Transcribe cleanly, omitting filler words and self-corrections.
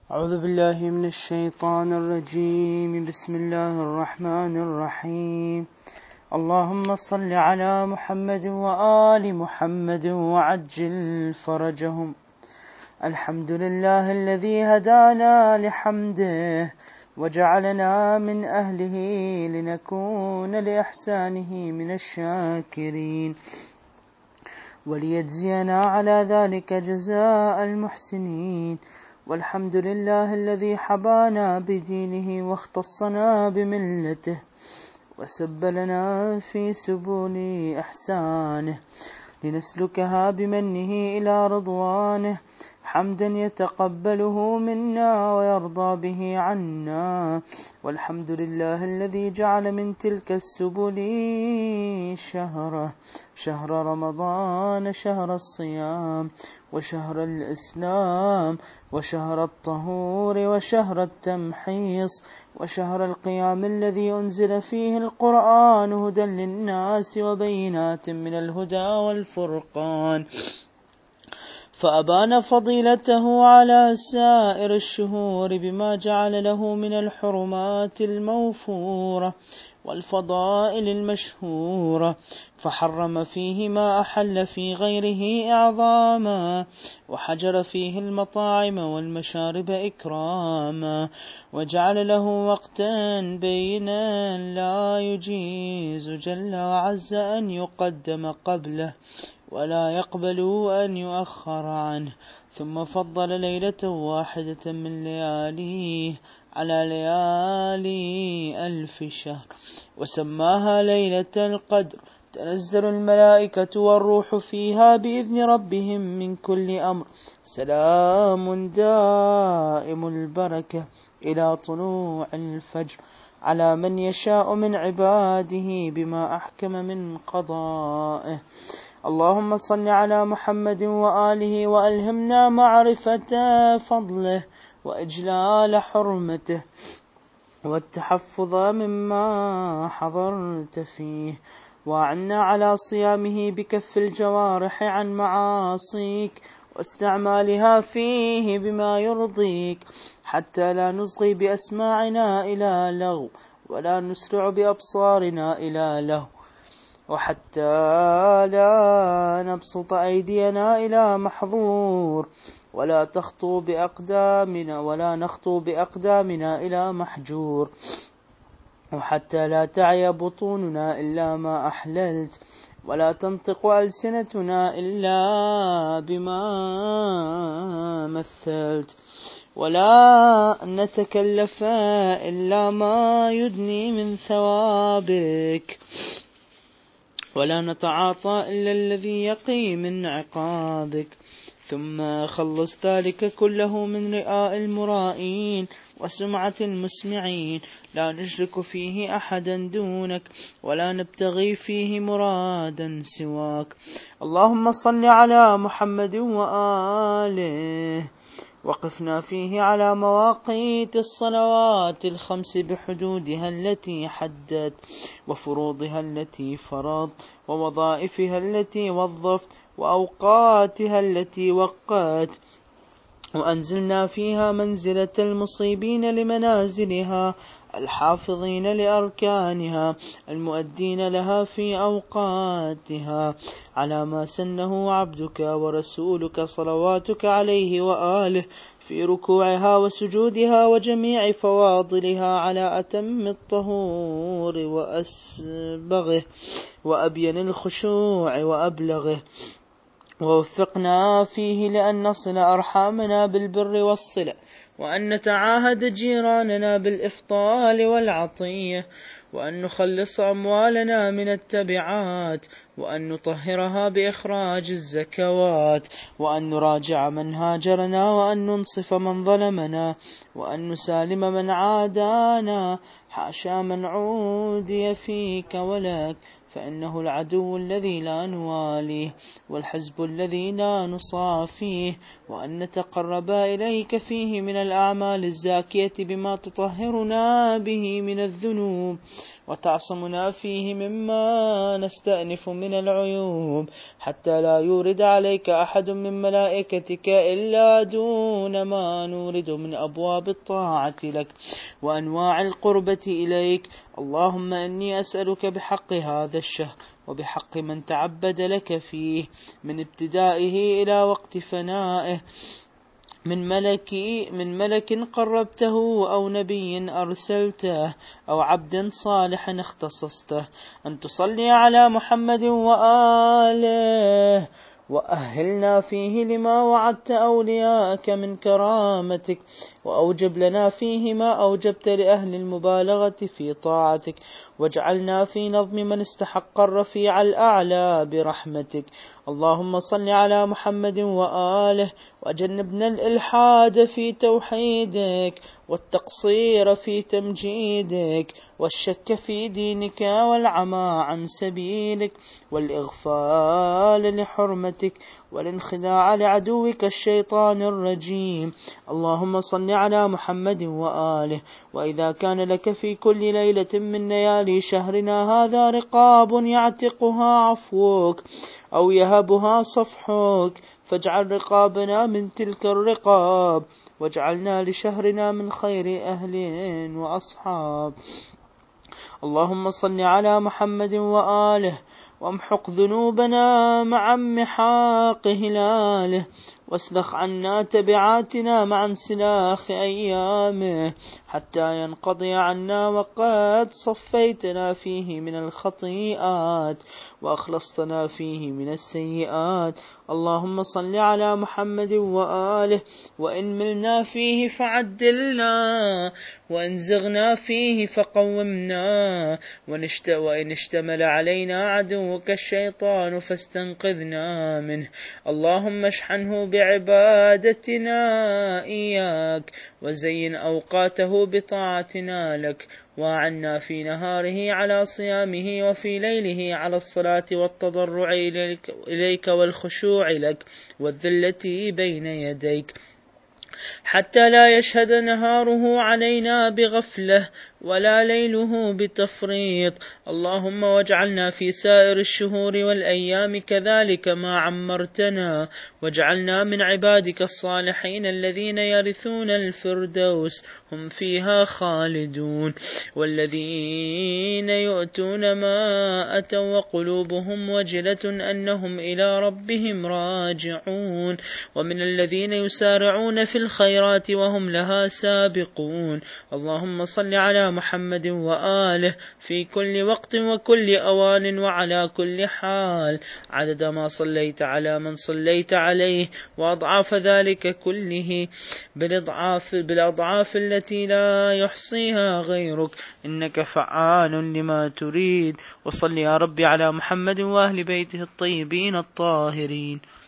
أعوذ بالله من الشيطان الرجيم. بسم الله الرحمن الرحيم. اللهم صل على محمد وآل محمد وعجل فرجهم. الحمد لله الذي هدانا لحمده وجعلنا من أهله لنكون لإحسانه من الشاكرين، وليجزينا على ذلك جزاء المحسنين. والحمد لله الذي حبانا بدينه واختصنا بملته وسبلنا في سبل إحسانه لنسلكها بمنه إلى رضوانه، حمدا يتقبله منا ويرضى به عنا. والحمد لله الذي جعل من تلك السبل شهر رمضان، شهر الصيام وشهر الإسلام وشهر الطهور وشهر التمحيص وشهر القيام الذي أنزل فيه القرآن هدى للناس وبينات من الهدى والفرقان، فأبان فضيلته على سائر الشهور بما جعل له من الحرمات الموفورة والفضائل المشهورة، فحرم فيه ما أحل في غيره إعظاما، وحجر فيه المطاعم والمشارب إكراما، وجعل له وقتا بينا لا يجيز جل وعز أن يقدم قبله ولا يقبل أن يؤخر عنه. ثم فضل ليلة واحدة من لياليه على ليالي 1000 شهر وسماها ليلة القدر، تنزل الملائكة والروح فيها بإذن ربهم من كل أمر، سلام دائم البركة إلى طلوع الفجر، على من يشاء من عباده بما أحكم من قضائه. اللهم صل على محمد وآله وألهمنا معرفة فضله وإجلال حرمته والتحفظ مما حضرت فيه، وأعنا على صيامه بكف الجوارح عن معاصيك واستعمالها فيه بما يرضيك، حتى لا نصغي بأسماعنا إلى لغو ولا نسرع بأبصارنا إلى لهو، وحتى لا نبسط أيدينا إلى محظور ولا نخطو بأقدامنا إلى محجور، وحتى لا تعي بطوننا إلا ما أحللت ولا تنطق ألسنتنا إلا بما مثلت، ولا نتكلف إلا ما يدني من ثوابك، ولا نتعاطى إلا الذي يقي من عقابك. ثم خلص ذلك كله من رئاء المرائين وسمعة المسمعين، لا نشرك فيه أحدا دونك ولا نبتغي فيه مرادا سواك. اللهم صل على محمد وآله، وقفنا فيه على مواقيت الصلوات الخمس بحدودها التي حددت وفروضها التي فرض ووظائفها التي وظفت وأوقاتها التي وقت، وأنزلنا فيها منزلة المصيبين لمنازلها، الحافظين لأركانها، المؤدين لها في أوقاتها، على ما سنه عبدك ورسولك صلواتك عليه وآله في ركوعها وسجودها وجميع فواضلها على أتم الطهور وأسبغه وأبين الخشوع وأبلغه. ووفقنا فيه لأن نصل أرحامنا بالبر والصلة، وأن نتعاهد جيراننا بالإفضال والعطية، وأن نخلص أموالنا من التبعات، وأن نطهرها بإخراج الزكوات، وأن نراجع من هاجرنا، وأن ننصف من ظلمنا، وأن نسالم من عادانا، حاشا من عودي فيك ولك، فإنه العدو الذي لا نواليه والحزب الذي لا نصافيه، وأن نتقرب إليك فيه من الأعمال الزاكية بما تطهرنا به من الذنوب وتعصمنا فيه مما نستأنف من العيوب، حتى لا يورد عليك أحد من ملائكتك إلا دون ما نورد من أبواب الطاعة لك وأنواع القربة إليك. اللهم إني أسألك بحق هذا الشهر وبحق من تعبد لك فيه من ابتدائه إلى وقت فنائه، من ملك قربته أو نبي أرسلته أو عبد صالح اختصصته، أن تصلي على محمد وآله وأهلنا فيه لما وعدت أولياءك من كرامتك، وأوجب لنا فيه ما أوجبت لأهل المبالغة في طاعتك، واجعلنا في نظم من استحق الرفيع الأعلى برحمتك. اللهم صل على محمد وآله، وجنبنا الإلحاد في توحيدك والتقصير في تمجيدك والشك في دينك والعمى عن سبيلك والإغفال لحرمتك والانخداع لعدوك الشيطان الرجيم. اللهم صل على محمد وآله. وإذا كان لك في كل ليلة من ليالي شهرنا هذا رقاب يعتقها عفوك أو يهبها صفحك، فاجعل رقابنا من تلك الرقاب، واجعلنا لشهرنا من خير أهل وأصحاب. اللهم صل على محمد وآله، وامحق ذنوبنا مع محاق هلاله، واسلخ عنا تبعاتنا مع انسلاخ أيامه، حتى ينقضي عنا وقد صفيتنا فيه من الخطيئات وأخلصتنا فيه من السيئات. اللهم صل على محمد وآله. وإن ملنا فيه فعدلنا، وإن زغنا فيه فقومنا، وإن اشتمل علينا عدوك الشيطان فاستنقذنا منه. اللهم اشحنه بعبادتنا إياك، وزين أوقاته بطاعتنا لك، وعنا في نهاره على صيامه، وفي ليله على الصلاة والتضرع إليك والخشوع لك والذلة بين يديك، حتى لا يشهد نهاره علينا بغفلة ولا ليله بتفريط. اللهم واجعلنا في سائر الشهور والأيام كذلك ما عمرتنا، واجعلنا من عبادك الصالحين الذين يرثون الفردوس هم فيها خالدون، والذين يؤتون ما أتوا وقلوبهم وجلة أنهم إلى ربهم راجعون، ومن الذين يسارعون في الخيرات وهم لها سابقون. اللهم صل على محمد وآله في كل وقت وكل أوان وعلى كل حال، عدد ما صليت على من صليت عليه، وأضعاف ذلك كله بالأضعاف التي لا يحصيها غيرك، إنك فعال لما تريد. وصل يا ربي على محمد وأهل بيته الطيبين الطاهرين.